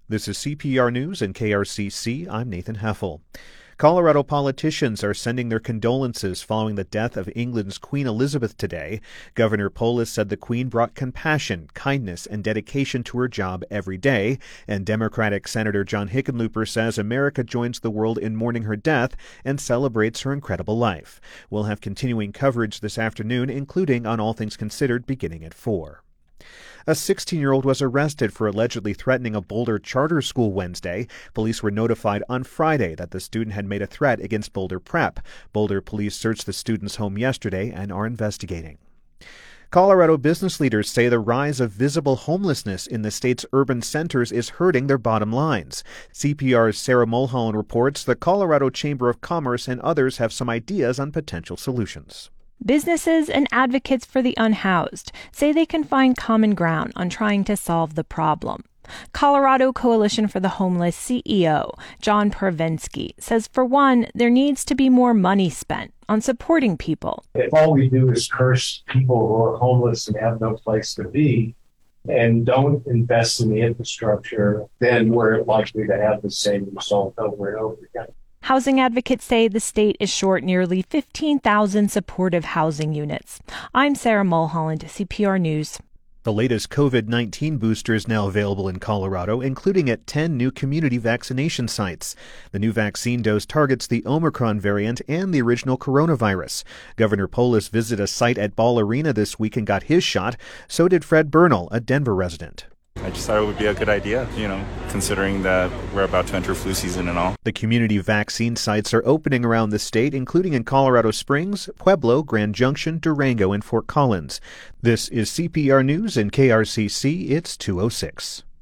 This is CPR News and KRCC. I'm Nathan Heffel. Colorado politicians are sending their condolences following the death of England's Queen Elizabeth today. Governor Polis said the Queen brought compassion, kindness, and dedication to her job every day. And Democratic Senator John Hickenlooper says America joins the world in mourning her death and celebrates her incredible life. We'll have continuing coverage this afternoon, including on All Things Considered, beginning at 4. A 16-year-old was arrested for allegedly threatening a Boulder charter school Wednesday. Police were notified on Friday that the student had made a threat against Boulder Prep. Boulder police searched the student's home yesterday and are investigating. Colorado business leaders say the rise of visible homelessness in the state's urban centers is hurting their bottom lines. CPR's Sarah Mulholland reports the Colorado Chamber of Commerce and others have some ideas on potential solutions. Businesses and advocates for the unhoused say they can find common ground on trying to solve the problem. Colorado Coalition for the Homeless CEO John Pervensky says, for one, there needs to be more money spent on supporting people. If all we do is curse people who are homeless and have no place to be and don't invest in the infrastructure, then we're likely to have the same result over and over again. Housing advocates say the state is short nearly 15,000 supportive housing units. I'm Sarah Mulholland, CPR News. The latest COVID-19 booster is now available in Colorado, including at 10 new community vaccination sites. The new vaccine dose targets the Omicron variant and the original coronavirus. Governor Polis visited a site at Ball Arena this week and got his shot. So did Fred Bernal, a Denver resident. I just thought it would be a good idea, considering that we're about to enter flu season and all. The community vaccine sites are opening around the state, including in Colorado Springs, Pueblo, Grand Junction, Durango, and Fort Collins. This is CPR News and KRCC. It's 2:06.